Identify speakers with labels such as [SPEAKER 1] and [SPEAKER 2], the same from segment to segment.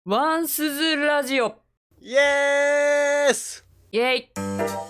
[SPEAKER 1] ワンスズラジオ
[SPEAKER 2] イエース
[SPEAKER 1] イェイ。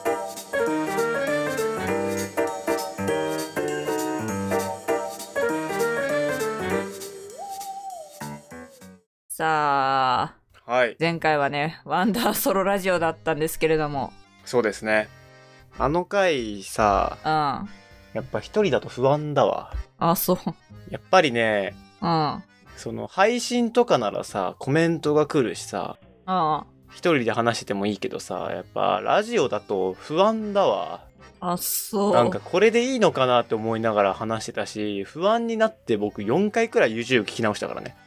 [SPEAKER 1] さあ、
[SPEAKER 2] はい、
[SPEAKER 1] 前回はね、ワンダーソロラジオだったんですけれども。
[SPEAKER 2] そうですね。あの回さ、
[SPEAKER 1] うん。
[SPEAKER 2] やっぱ一人だと不安だわ。
[SPEAKER 1] あ、そう。
[SPEAKER 2] やっぱりね、
[SPEAKER 1] うん。うん。
[SPEAKER 2] その配信とかならさ、コメントが来るしさ、一人で話しててもいいけどさ、やっぱラジオだと不安だわ。
[SPEAKER 1] あ、そう。
[SPEAKER 2] なんかこれでいいのかなって思いながら話してたし、不安になって僕4回くらい YouTube 聞き直したからね。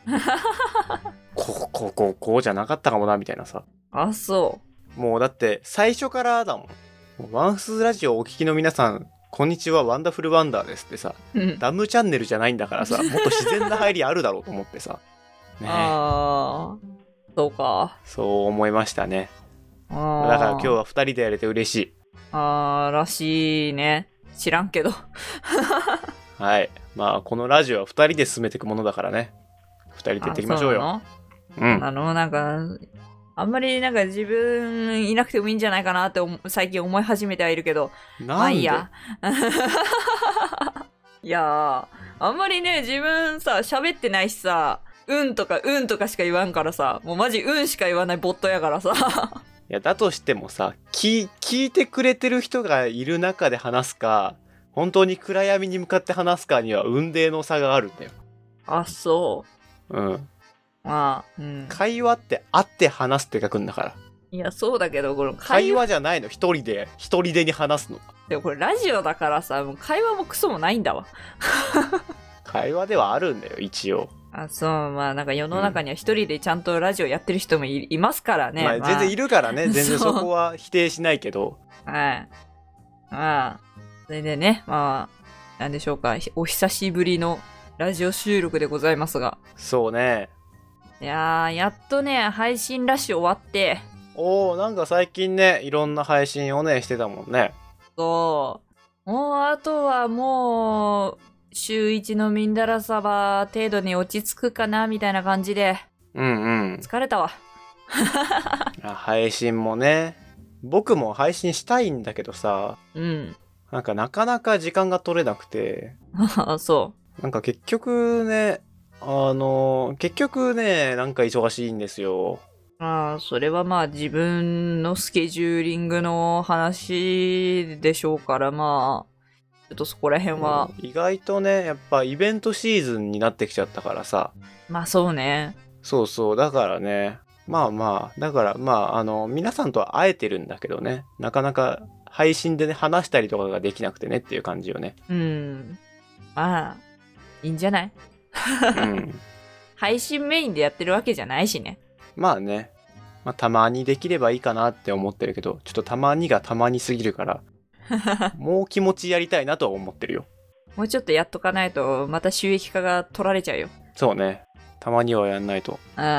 [SPEAKER 2] こうじゃなかったかもな、みたいなさ。
[SPEAKER 1] あ、そ
[SPEAKER 2] もうだって最初からだもん。ワンスラジオお聞きの皆さん、こんにちは、ワンダフルワンダーですってさ、
[SPEAKER 1] う。うん。
[SPEAKER 2] ダムチャンネルじゃないんだからさ、もっと自然な入りあるだろうと思ってさ。ねえ、
[SPEAKER 1] ああ、そうか。
[SPEAKER 2] そう思いましたね。
[SPEAKER 1] あ
[SPEAKER 2] だから今日は2人でやれて嬉しい。
[SPEAKER 1] らしいね。知らんけど。
[SPEAKER 2] はい。まあこのラジオは2人で進めていくものだからね。2人でやっていきましょうよ。
[SPEAKER 1] なんか、あんまりなんか自分いなくてもいいんじゃないかなって最近思い始めてはいるけど。まあいいや。いやー、あんまりね、自分さ、喋ってないしさ、うんとかしか言わんからさ、もうマジうんしか言わないボットやからさ。
[SPEAKER 2] いや、だとしてもさ、聞いてくれてる人がいる中で話すか、本当に暗闇に向かって話すかには雲泥の差があるんだよ。
[SPEAKER 1] あ、そ
[SPEAKER 2] うん。
[SPEAKER 1] う。まあ、うん。
[SPEAKER 2] 会話って会って話すって書くんだから。
[SPEAKER 1] いや、そうだけど、この
[SPEAKER 2] 会話じゃないの、一人でに話すの。
[SPEAKER 1] でもこれラジオだからさ、もう会話もクソもないんだわ。
[SPEAKER 2] 会話ではあるんだよ、一応。
[SPEAKER 1] あ、そう、まあなんか世の中には一人でちゃんとラジオやってる人もいますからね。
[SPEAKER 2] まあ全然いるからね、全然そこは否定しないけど。
[SPEAKER 1] はい。まあ、それでね、まあ、なんでしょうか、お久しぶりのラジオ収録でございますが。
[SPEAKER 2] そうね。
[SPEAKER 1] いやー、やっとね、配信ラッシュ終わって。
[SPEAKER 2] なんか最近ね、いろんな配信をね、してたもんね。
[SPEAKER 1] そう。もう、あとはもう、週1のミンダラサバ程度に落ち着くかな、みたいな感じで。
[SPEAKER 2] うんうん。
[SPEAKER 1] 疲れたわ。
[SPEAKER 2] 配信もね。僕も配信したいんだけどさ。
[SPEAKER 1] うん。
[SPEAKER 2] なんかなかなか時間が取れなくて。
[SPEAKER 1] そ
[SPEAKER 2] なんか結局ね、なんか忙しいんですよ。
[SPEAKER 1] それはまあ自分のスケジューリングの話でしょうからまあ、ちょっとそこら辺は。
[SPEAKER 2] 意外とね、やっぱイベントシーズンになってきちゃったからさ。
[SPEAKER 1] まあそうね。
[SPEAKER 2] そうそう、だからね。だから皆さんとは会えてるんだけどね。なかなか配信でね、話したりとかができなくてねっていう感じよね。
[SPEAKER 1] まあ、いいんじゃない？
[SPEAKER 2] うん。
[SPEAKER 1] 配信メインでやってるわけじゃないしね。
[SPEAKER 2] まあね。まあたまにできればいいかなって思ってるけど、ちょっとたまにがたまにすぎるから、もう気持ちやりたいなとは思ってるよ。
[SPEAKER 1] もうちょっとやっとかないと、また収益化が取られちゃうよ。
[SPEAKER 2] そうね。たまにはやんないと。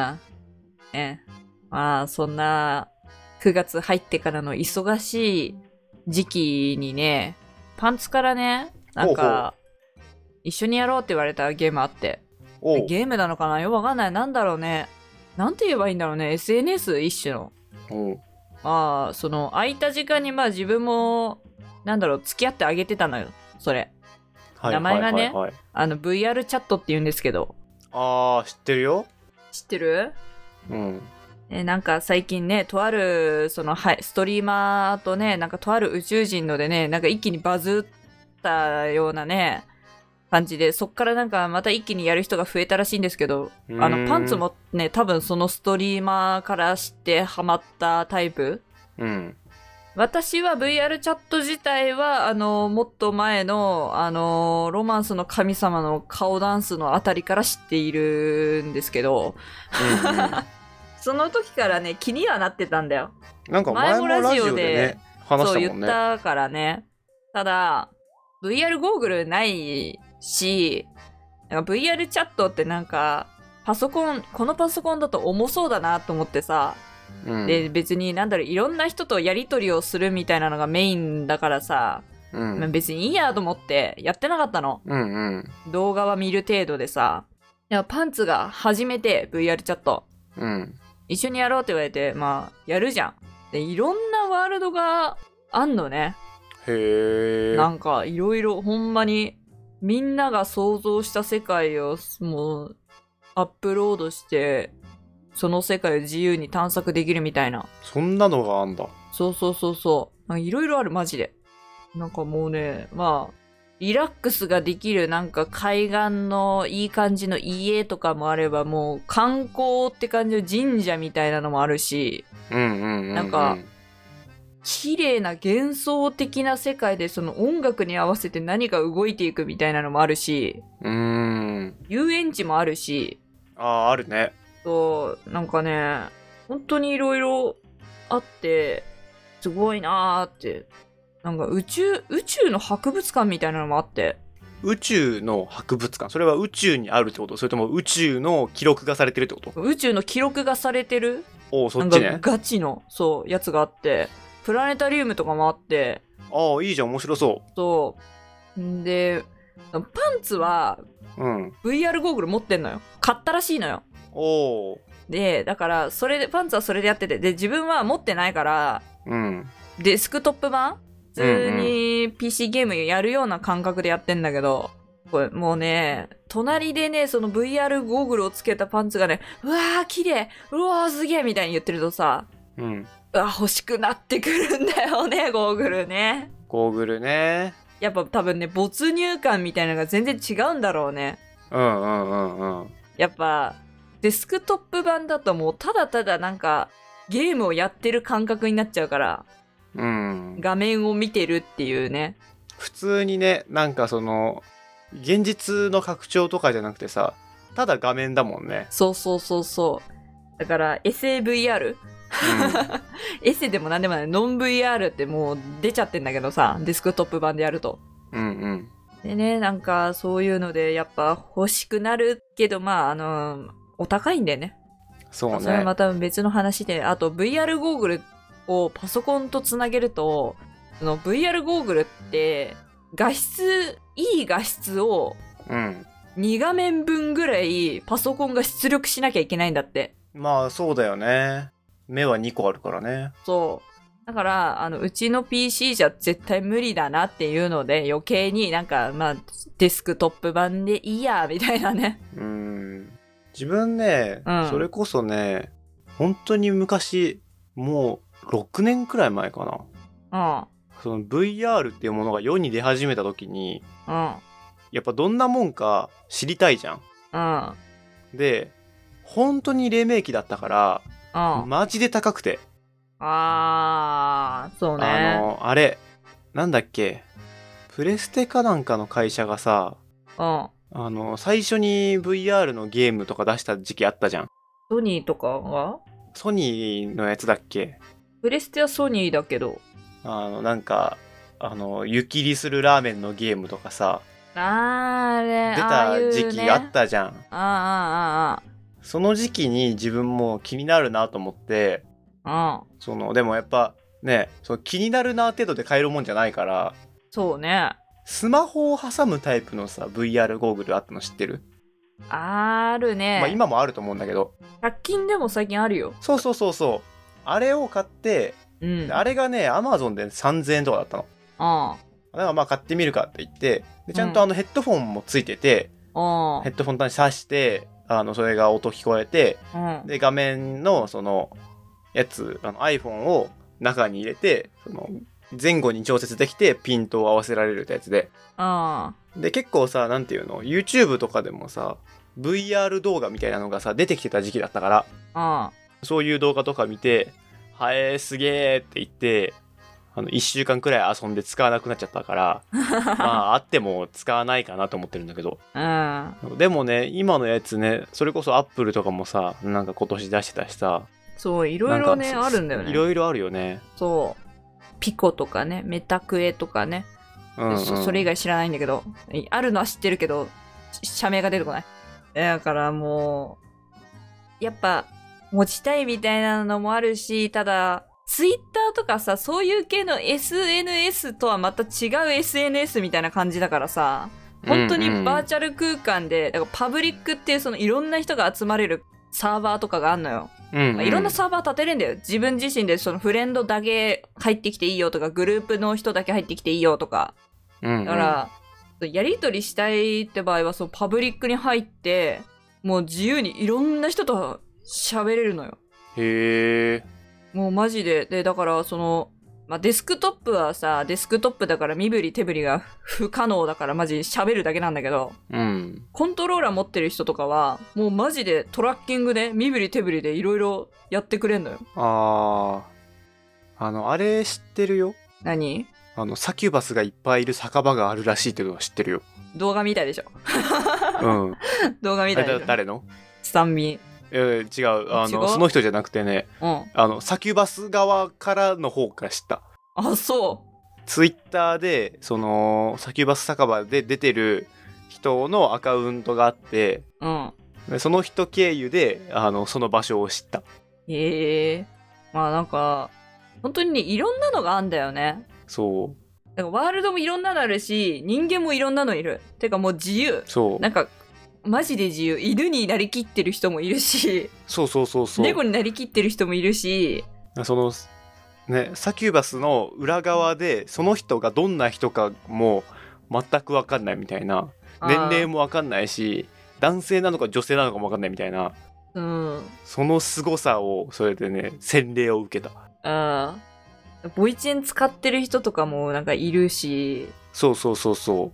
[SPEAKER 1] まあ、そんな、9月入ってからの忙しい時期にね、パンツからね、なんか、一緒にやろうって言われたゲームあって。ゲームなのかなよくわかんない。なんだろうね。なんて言えばいいんだろうね。SNS 一種の。まあ、その、空いた時間にまあ自分も、付き合ってあげてたのよ。それ。名前がね、VR チャットって言うんですけど。
[SPEAKER 2] あー、知ってるよ。
[SPEAKER 1] 知ってる？
[SPEAKER 2] うん。
[SPEAKER 1] なんか最近ね、とある、ストリーマーとね、なんかとある宇宙人のでね、なんか一気にバズったようなね、感じで、そっからなんかまた一気にやる人が増えたらしいんですけど、パンツもね、多分そのストリーマーから知ってハマったタイプ。
[SPEAKER 2] うん。
[SPEAKER 1] 私は VR チャット自体は、もっと前の、ロマンスの神様の顔ダンスのあたりから知っているんですけど、その時からね、気にはなってたんだよ。
[SPEAKER 2] なんか前もラジオでね、話したもんね。
[SPEAKER 1] そう言ったからね。ただ、VR ゴーグルないし、なんか VR チャットってなんか、このパソコンだと重そうだなと思ってさ、で、別にいろんな人とやりとりをするみたいなのがメインだからさ、別にいいやと思ってやってなかったの。動画は見る程度でさ。いや、パンツが初めて VR チャット。
[SPEAKER 2] うん。
[SPEAKER 1] 一緒にやろうって言われて、まあ、やるじゃん。で、いろんなワールドがあんのね。
[SPEAKER 2] へえ。
[SPEAKER 1] なんか、いろいろ、ほんまに、みんなが想像した世界を、もう、アップロードして、その世界を自由に探索できるみたいな。
[SPEAKER 2] そんなのがあんだ。
[SPEAKER 1] そうそうそうそう。いろいろある、マジで。なんかもうね、まあ、リラックスができるなんか海岸のいい感じの家とかもあれば、もう観光って感じの神社みたいなのもあるし、なんか、綺麗な幻想的な世界でその音楽に合わせて何か動いていくみたいなのもあるし、遊園地もあるし、
[SPEAKER 2] あるね。
[SPEAKER 1] そう、なんかね、本当にいろいろあって、すごいなーって。なんか宇宙の博物館みたいなのもあって。
[SPEAKER 2] 宇宙の博物館、それは宇宙にあるってこと？それとも宇宙の記録がされてるってこと？
[SPEAKER 1] 宇宙の記録がされてる、
[SPEAKER 2] おそっちね。
[SPEAKER 1] なんかガチの、そう、やつがあって、プラネタリウムとかもあって。
[SPEAKER 2] ああ、いいじゃん、面白そう。
[SPEAKER 1] そう。んで、パンツは、VR ゴーグル持ってんのよ。買ったらしいのよ。
[SPEAKER 2] おー。
[SPEAKER 1] で、だから、それで、パンツはそれでやってて、で、自分は持ってないから、デスクトップ版普通に PC ゲームやるような感覚でやってんだけど、これもうね、隣でね、その VR ゴーグルをつけたパンツがね、うわー綺麗、うわーすげーみたいに言ってるとさ、うわ欲しくなってくるんだよね、ゴーグルね。
[SPEAKER 2] ゴーグルね。
[SPEAKER 1] やっぱ多分ね、没入感みたいなのが全然違うんだろうね。やっぱ、デスクトップ版だともうただただなんか、ゲームをやってる感覚になっちゃうから、画面を見てるっていうね。
[SPEAKER 2] 普通にね、なんかその現実の拡張とかじゃなくてさ、ただ画面だもんね。
[SPEAKER 1] そうそうそうそう。だからエセ VR、エセでもなんでもない、ノン VR ってもう出ちゃってんだけどさ、デスクトップ版でやると。でね、なんかそういうのでやっぱ欲しくなるけど、まあお高いんだよね。
[SPEAKER 2] そうね。
[SPEAKER 1] それはまた別の話で、あと VR ゴーグルをパソコンとつなげると、その VR ゴーグルっていい画質を2画面分ぐらいパソコンが出力しなきゃいけないんだって。
[SPEAKER 2] まあそうだよね。目は2個あるからね。
[SPEAKER 1] そう。だからうちの PC じゃ絶対無理だなっていうので、余計になんかまあデスクトップ版でいいやみたいなね。
[SPEAKER 2] 自分ね、それこそね、本当に昔、もう6年くらい前かな。その VR っていうものが世に出始めた時に、やっぱどんなもんか知りたいじゃん。で、本当に黎明期だったから、マジで高くて。
[SPEAKER 1] そうね。
[SPEAKER 2] あれ、なんだっけ、プレステかなんかの会社がさ、最初に VR のゲームとか出した時期あったじゃん。
[SPEAKER 1] ソニーとかが？
[SPEAKER 2] ソニーのやつだっけ？
[SPEAKER 1] プレステはソニーだけど。
[SPEAKER 2] なんか、湯切りするラーメンのゲームとかさ、
[SPEAKER 1] あれ、
[SPEAKER 2] 出た時期あったじゃん。その時期に自分も気になるなと思って、でもやっぱね、気になるな程度で買えるもんじゃないから、
[SPEAKER 1] そうね。
[SPEAKER 2] スマホを挟むタイプのさ、VR ゴーグルあったの知ってる？
[SPEAKER 1] あるね。
[SPEAKER 2] まあ今もあると思うんだけど。
[SPEAKER 1] 100均でも最近あるよ。
[SPEAKER 2] そう。あれを買って、あれがね、Amazon で3000円とかだったの。だからまあ買ってみるかって言って、でちゃんとヘッドフォンもついてて、ヘッドフォンに挿して、それが音聞こえて、で画面のそのやつ、iPhone を中に入れて、前後に調節できてピントを合わせられるってやつで。で結構さ、なんていうの、 YouTube とかでもさ VR 動画みたいなのがさ出てきてた時期だったから、そういう動画とか見て、すげーって言って、1週間くらい遊んで使わなくなっちゃったからまああっても使わないかなと思ってるんだけど、でもね、今のやつね、それこそ Apple とかもさ、なんか今年出してたしさ、
[SPEAKER 1] そう、いろいろねあるんだよね。
[SPEAKER 2] いろいろあるよね。
[SPEAKER 1] そう、ピコとかね、メタクエとかね、それ以外知らないんだけど、あるのは知ってるけど社名が出てこない。だからもうやっぱ持ちたいみたいなのもあるし、ただツイッターとかさ、そういう系の SNS とはまた違う SNS みたいな感じだからさ、本当にバーチャル空間で、だからパブリックっていうそのいろんな人が集まれるサーバーとかがあんのよ。
[SPEAKER 2] い
[SPEAKER 1] ろんなサーバー立てれんだよ。自分自身でそのフレンドだけ入ってきていいよとか、グループの人だけ入ってきていいよとか。だから、やり取りしたいって場合は、そのパブリックに入って、もう自由にいろんな人と喋れるのよ。
[SPEAKER 2] へー。
[SPEAKER 1] もうマジで。で、だからその、デスクトップはさ、デスクトップだから身振り手振りが不可能だからマジ喋るだけなんだけど、コントローラー持ってる人とかは、もうマジでトラッキングで身振り手振りでいろいろやってくれんのよ。
[SPEAKER 2] あれ知ってるよ。
[SPEAKER 1] 何？
[SPEAKER 2] サキュバスがいっぱいいる酒場があるらしいっていうのは知ってるよ。
[SPEAKER 1] 動画見たでしょ。動画見たでしょ。
[SPEAKER 2] 誰の？
[SPEAKER 1] スタンミン。
[SPEAKER 2] 違う。その人じゃなくてね、サキュバス側からの方から知った。
[SPEAKER 1] あ、そう。
[SPEAKER 2] ツイッターで、その、サキュバス酒場で出てる人のアカウントがあって、でその人経由で、その場所を知った。
[SPEAKER 1] なんか、本当にね、いろんなのがあんだよね。
[SPEAKER 2] そう。
[SPEAKER 1] なんかワールドもいろんなのあるし、人間もいろんなのいる。てかもう自由。
[SPEAKER 2] そう。
[SPEAKER 1] なんか、マジで自由。犬になりきってる人もいるし、
[SPEAKER 2] そう。
[SPEAKER 1] 猫になりきってる人もいるし、
[SPEAKER 2] その、ね、サキュバスの裏側で、その人がどんな人かも全く分かんないみたいな。年齢も分かんないし、男性なのか女性なのかも分かんないみたいな。その凄さを、それでね、洗礼を受けた。
[SPEAKER 1] ボイチェン使ってる人とかもなんかいるし。
[SPEAKER 2] そう。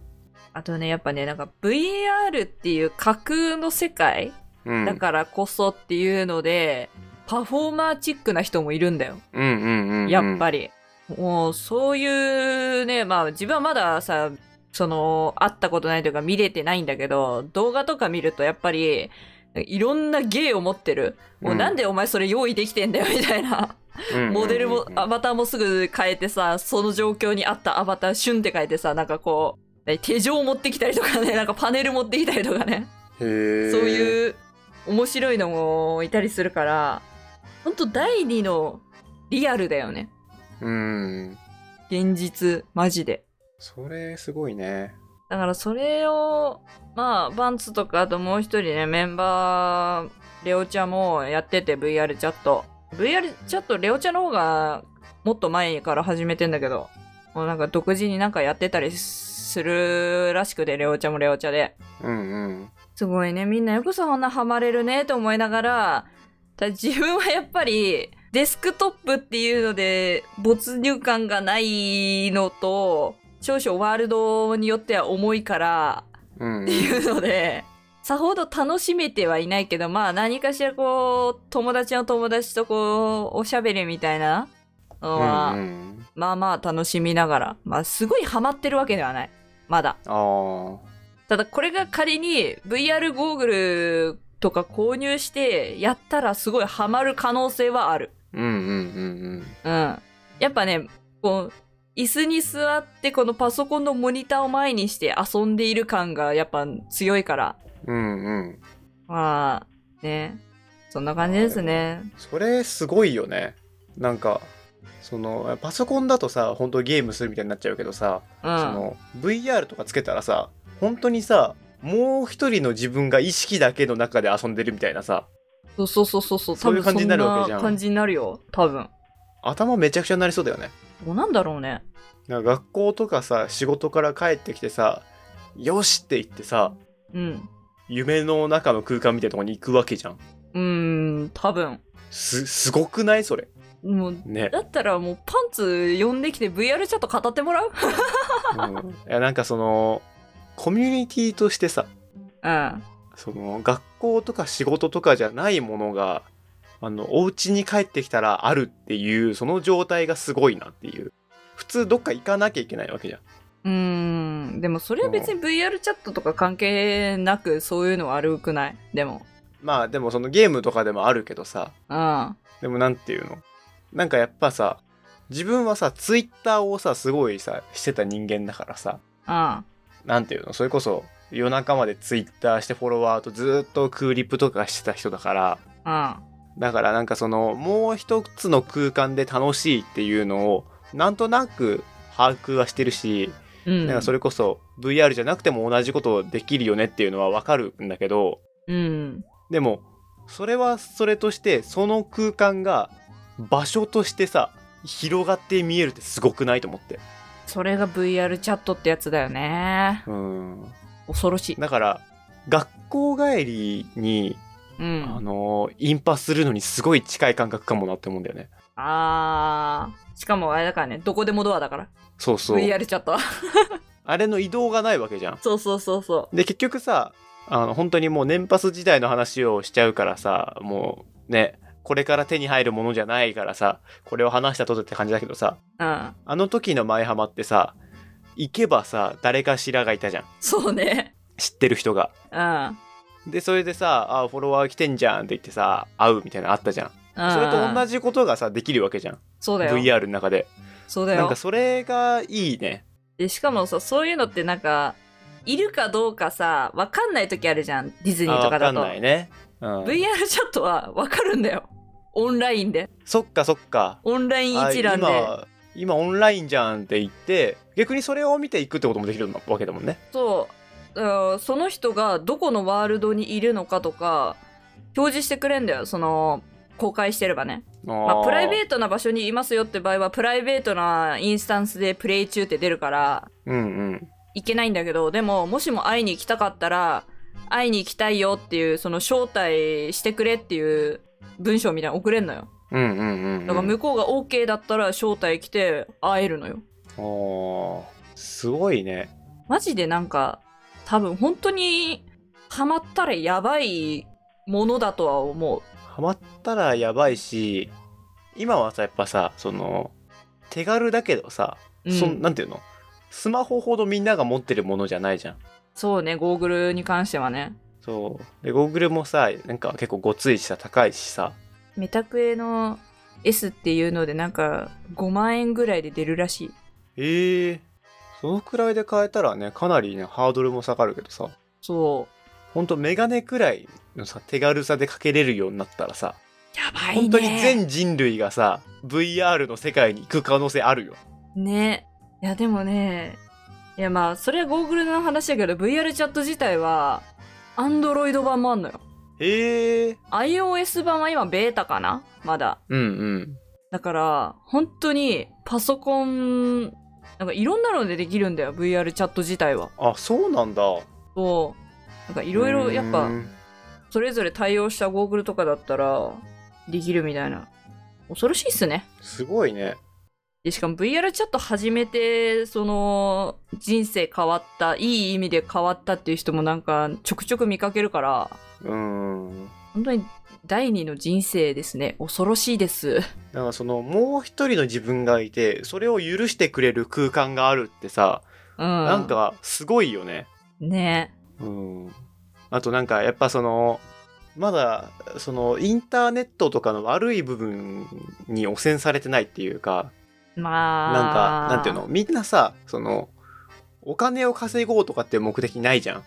[SPEAKER 1] あとね、やっぱね、なんか VR っていう架空の世界、だからこそっていうので、パフォーマーチックな人もいるんだよ。やっぱり。もう、そういうね、自分はまださ、会ったことないというか見れてないんだけど、動画とか見るとやっぱり、いろんな芸を持ってる。もうなんでお前それ用意できてんだよみたいな。モデルも、アバターもすぐ変えてさ、その状況に合ったアバターシュンって変えてさ、なんかこう、手錠持ってきたりとかね、なんかパネル持ってきたりとかね。そういう面白いのもいたりするから、ほんと第二のリアルだよね。現実、マジで。
[SPEAKER 2] それすごいね。
[SPEAKER 1] だからそれを、バンツとかあともう一人ね、メンバー、レオちゃんもやってて VR チャット。VR チャット、レオちゃんの方がもっと前から始めてんだけど、もうなんか独自になんかやってたりするらしくて、レオちゃんもレオちゃんで。すごいね、みんなよくそんなハマれるねと思いながら、自分はやっぱりデスクトップっていうので没入感がないのと、少々ワールドによっては重いからっていうので、さほど楽しめてはいないけど、何かしらこう友達の友達とこうおしゃべりみたいなのは、楽しみながら、すごいハマってるわけではない、まだ。ただこれが仮に VR ゴーグルとか購入してやったらすごいハマる可能性はある。やっぱね、こう椅子に座ってこのパソコンのモニターを前にして遊んでいる感がやっぱ強いから。ね、そんな感じですね。
[SPEAKER 2] それすごいよね。なんかパソコンだとさ、本当ゲームするみたいになっちゃうけどさ、VR とかつけたらさ、本当にさ、もう一人の自分が意識だけの中で遊んでるみたいなさ。
[SPEAKER 1] そう。
[SPEAKER 2] そういう感じになるわけじゃん。
[SPEAKER 1] そんな感じになるよ、多分。
[SPEAKER 2] 頭めちゃくちゃになりそうだよね。
[SPEAKER 1] どうなんだろうね。
[SPEAKER 2] なんか学校とかさ、仕事から帰ってきてさ、よしって言ってさ、夢の中の空間みたいなところに行くわけじゃん。
[SPEAKER 1] 多分。
[SPEAKER 2] すごくないそれ。
[SPEAKER 1] もう、ね、だったらもうパンツ呼んできて VR チャット語ってもらう
[SPEAKER 2] いやなんかコミュニティとしてさ、学校とか仕事とかじゃないものがお家に帰ってきたらあるっていうその状態がすごいなっていう。普通どっか行かなきゃいけないわけじゃん。
[SPEAKER 1] でもそれは別に VR チャットとか関係なくそういうのは悪くない？でも
[SPEAKER 2] でもそのゲームとかでもあるけどさ、でもなんていうの、なんかやっぱさ、自分はさツイッターをさすごいさしてた人間だからさ、なんていうの、それこそ夜中までツイッターしてフォロワーとずっとクーリップとかしてた人だから、だからなんかもう一つの空間で楽しいっていうのをなんとなく把握はしてるし、なんかそれこそ VR じゃなくても同じことできるよねっていうのはわかるんだけど、でもそれはそれとしてその空間が場所としてさ広がって見えるってすごくないと思って。
[SPEAKER 1] それが VR チャットってやつだよね。恐ろしい。
[SPEAKER 2] だから学校帰りに、インパするのにすごい近い感覚かもなって思うんだよね。
[SPEAKER 1] しかもあれだからね、どこでもドアだから。
[SPEAKER 2] そうそう。
[SPEAKER 1] VR チャットは
[SPEAKER 2] あれの移動がないわけじゃん。
[SPEAKER 1] そうそうそうそう。
[SPEAKER 2] で結局さ、本当にもう年パス時代の話をしちゃうからさ、もうね、これから手に入るものじゃないからさ、これを話したとてって感じだけどさ、あの時の前浜ってさ、行けばさ誰かしらがいたじゃん。
[SPEAKER 1] そうね。
[SPEAKER 2] 知ってる人が。でそれでさ、フォロワー来てんじゃんって言ってさ、会うみたいなのあったじゃん。それと同じことがさできるわけじゃん。
[SPEAKER 1] そうだよ。
[SPEAKER 2] VR の中で。
[SPEAKER 1] そうだよ。
[SPEAKER 2] なんかそれがいいね。
[SPEAKER 1] でしかもさ、そういうのってなんかいるかどうかさ分かんない時あるじゃん、ディズニーとかだと。
[SPEAKER 2] 分かんないね、
[SPEAKER 1] VR チャットは分かるんだよ、オンラインで。
[SPEAKER 2] そっかそっか。
[SPEAKER 1] オンライン一覧で
[SPEAKER 2] 今オンラインじゃんって言って逆にそれを見ていくってこともできるわけだもんね。
[SPEAKER 1] そう、その人がどこのワールドにいるのかとか表示してくれんだよ、その公開してればね。プライベートな場所にいますよって場合はプライベートなインスタンスでプレイ中って出るから、いけないんだけど、でももしも会いに行きたかったら会いに行きたいよっていう、その招待してくれっていう文章みたいなの送れんのよ。だから向こうが OK だったら招待来て会えるのよ。
[SPEAKER 2] すごいね。
[SPEAKER 1] マジでなんか多分本当にハマったらやばいものだとは思う。
[SPEAKER 2] ハマったらやばいし、今はさやっぱさ、その手軽だけどさ、なんていうの、スマホほどみんなが持ってるものじゃないじゃん。そう
[SPEAKER 1] ね、ゴーグルに関してはね。
[SPEAKER 2] そうでゴーグルもさなんか結構ごついしさ高いしさ、
[SPEAKER 1] メタクエの S っていうのでなんか5万円ぐらいで出るらしい。
[SPEAKER 2] そのくらいで買えたらね、かなりねハードルも下がるけどさ、ほんとメガネくらいのさ手軽さでかけれるようになったらさ、
[SPEAKER 1] やばいね。
[SPEAKER 2] 本当に全人類がさ VR の世界に行く可能性あるよ
[SPEAKER 1] ね。いやでもね、いやまあそれはゴーグルの話だけど VR チャット自体は Android 版もあんのよ。iOS 版は今ベータかな、まだ。だから本当にパソコンなんかいろんなのでできるんだよ VR チャット自体は。
[SPEAKER 2] そうなんだ。
[SPEAKER 1] なんかいろいろやっぱそれぞれ対応したゴーグルとかだったらできるみたいな。恐ろしいっすね。
[SPEAKER 2] すごいね。
[SPEAKER 1] でしかも VR チャット始めてその人生変わった、いい意味で変わったっていう人もなんかちょくちょく見かけるから、本当に第二の人生ですね。恐ろしいです。
[SPEAKER 2] だからそのもう一人の自分がいてそれを許してくれる空間があるってさ、なんかすごいよね。
[SPEAKER 1] ね。
[SPEAKER 2] あとなんかやっぱそのまだそのインターネットとかの悪い部分に汚染されてないっていうか、なんかなんていうの、みんなさそのお金を稼ごうとかって目的ないじゃん。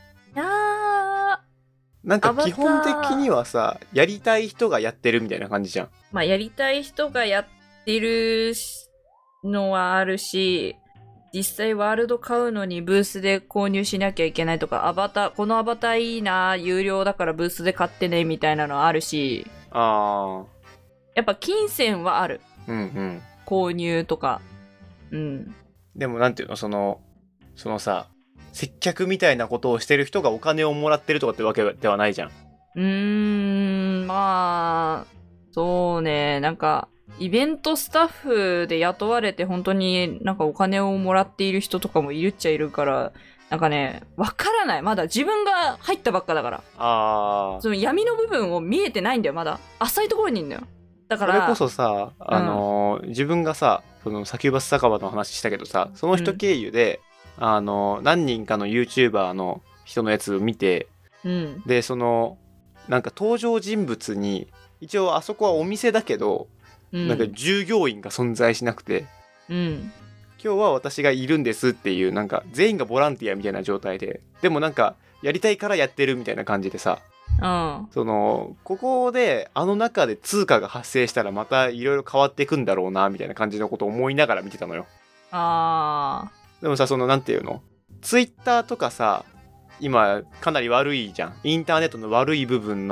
[SPEAKER 2] なんか基本的にはさやりたい人がやってるみたいな感じじゃん。
[SPEAKER 1] やりたい人がやってるのはあるし、実際ワールド買うのにブースで購入しなきゃいけないとか、このアバターいいな、有料だからブースで買ってねみたいなのあるし、やっぱ金銭はある。購入とか。
[SPEAKER 2] でもなんていうの、そのさ接客みたいなことをしてる人がお金をもらってるとかってわけではないじゃん。
[SPEAKER 1] まあそうね、なんかイベントスタッフで雇われて本当になんかお金をもらっている人とかもいるっちゃいるから、なんかね、わからない。まだ自分が入ったばっかだから。その闇の部分を見えてないんだよ。まだ浅いところにいるんだよ。だから
[SPEAKER 2] それこそさ、自分がさそのサキュバス酒場の話したけどさ、その人経由で、何人かの YouTuber の人のやつを見て、でそのなんか登場人物に一応あそこはお店だけど、なんか従業員が存在しなくて、今日は私がいるんですっていう、なんか全員がボランティアみたいな状態で、でもなんかやりたいからやってるみたいな感じでさ、そのここで中で通貨が発生したらまたいろいろ変わっていくんだろうなみたいな感じのことを思いながら見てたのよ。でもさ、そのなんていうの、ツイッターとかさ今かなり悪いじゃん。インターネットの悪い部分の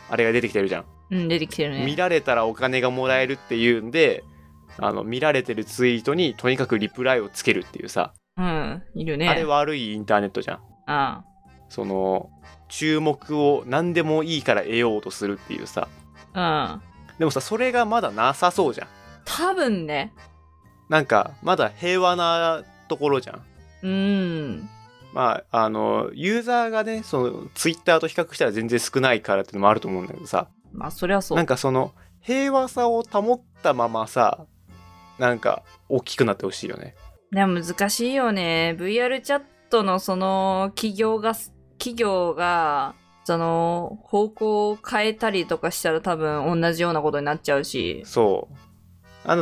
[SPEAKER 2] あれが出てきてるじゃん。
[SPEAKER 1] うん、出てきてるね。
[SPEAKER 2] 見られたらお金がもらえるっていうんで、見られてるツイートにとにかくリプライをつけるっていうさ。
[SPEAKER 1] うん、いるね。
[SPEAKER 2] あれ悪いインターネットじゃん。
[SPEAKER 1] ああ。
[SPEAKER 2] その、注目を何でもいいから得ようとするっていうさ。
[SPEAKER 1] うん。
[SPEAKER 2] でもさ、それがまだなさそうじゃん。
[SPEAKER 1] 多分ね。
[SPEAKER 2] なんか、まだ平和なところじゃん。まあ、ユーザーがね、その、ツイッターと比較したら全然少ないからっていうのもあると思うんだけどさ。
[SPEAKER 1] まあ、そりゃそう。
[SPEAKER 2] なんかその、平和さを保ったままさ、なんか、大きくなってほしいよね。
[SPEAKER 1] でも難しいよね。VR チャットのその、企業が、その、方向を変えたりとかしたら多分同じようなことになっちゃうし。
[SPEAKER 2] そう。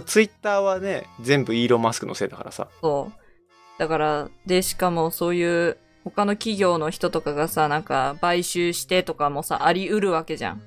[SPEAKER 2] ツイッターはね、全部イーロン・マスクのせいだからさ。
[SPEAKER 1] そう。だから、で、しかもそういう他の企業の人とかがさ、なんか買収してとかもさ、あり得るわけじゃん。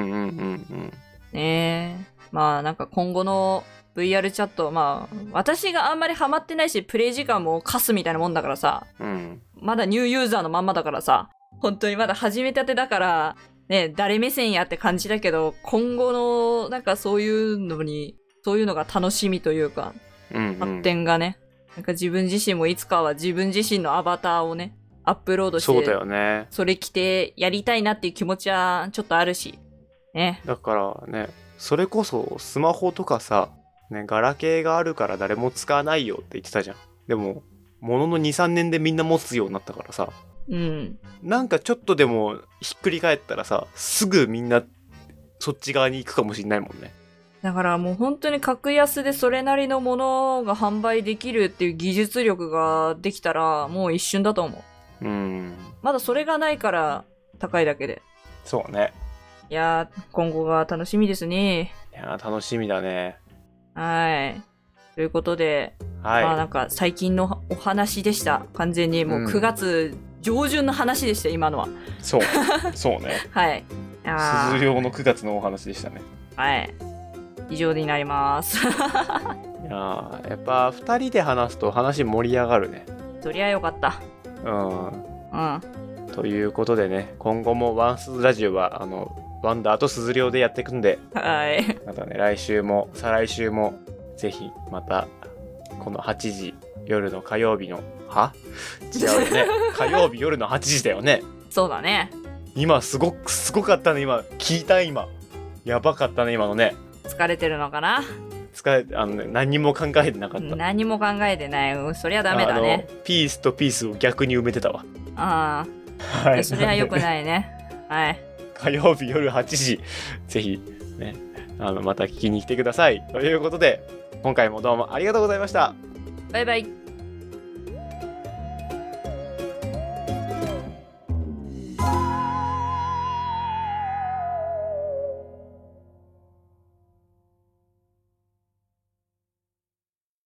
[SPEAKER 1] ねえ。まあなんか今後の VR チャット、まあ私があんまりハマってないし、プレイ時間もカスみたいなもんだからさ、まだニューユーザーのまんまだからさ、本当にまだ始めたてだから、ね、誰目線やって感じだけど、今後のなんかそういうのが楽しみというか、発展がね、なんか自分自身もいつかは自分自身のアバターをね、アップロードして、
[SPEAKER 2] そうだよね。
[SPEAKER 1] それ着てやりたいなっていう気持ちはちょっとあるし、ね。
[SPEAKER 2] だからね、それこそスマホとかさ、ね、ガラケーがあるから誰も使わないよって言ってたじゃん。でも、ものの2、3年でみんな持つようになったからさ。なんかちょっとでもひっくり返ったらさ、すぐみんなそっち側に行くかもしんないもんね。
[SPEAKER 1] だからもう本当に格安でそれなりのものが販売できるっていう技術力ができたらもう一瞬だと思う。まだそれがないから高いだけで。
[SPEAKER 2] そうね。
[SPEAKER 1] いやー、今後が楽しみですね。
[SPEAKER 2] いやー、楽しみだね。
[SPEAKER 1] はい。ということで、
[SPEAKER 2] はい。
[SPEAKER 1] まあなんか最近のお話でした。完全にもう9月上旬の話でした、今のは。
[SPEAKER 2] そう。そうね。
[SPEAKER 1] はい。
[SPEAKER 2] 鈴涼の9月のお話でしたね。
[SPEAKER 1] はい。以上になります。いや
[SPEAKER 2] やっぱ2人で話すと話盛り上がるね。
[SPEAKER 1] そりゃよかった。
[SPEAKER 2] ということでね、今後もワンスズラジオはワンダーと鈴涼でやっていくんで、
[SPEAKER 1] はい。
[SPEAKER 2] またね、来週も再来週もぜひまたこの8時夜の火曜日の違うよね。火曜日夜の8時だよね。
[SPEAKER 1] そうだね。
[SPEAKER 2] 今すごかったね。今聞いた。今やばかったね。今のね。
[SPEAKER 1] 疲れてるのかな。
[SPEAKER 2] 何も考えてなかった。
[SPEAKER 1] 何も考えてない。そりゃダメだね。
[SPEAKER 2] ピースとピースを逆に埋めてたわ。
[SPEAKER 1] ああ。はい。それは良くないね。はい。
[SPEAKER 2] 火曜日夜8時、ぜひね、また聞きに来てください。ということで、今回もどうもありがとうございました。
[SPEAKER 1] バイバイ。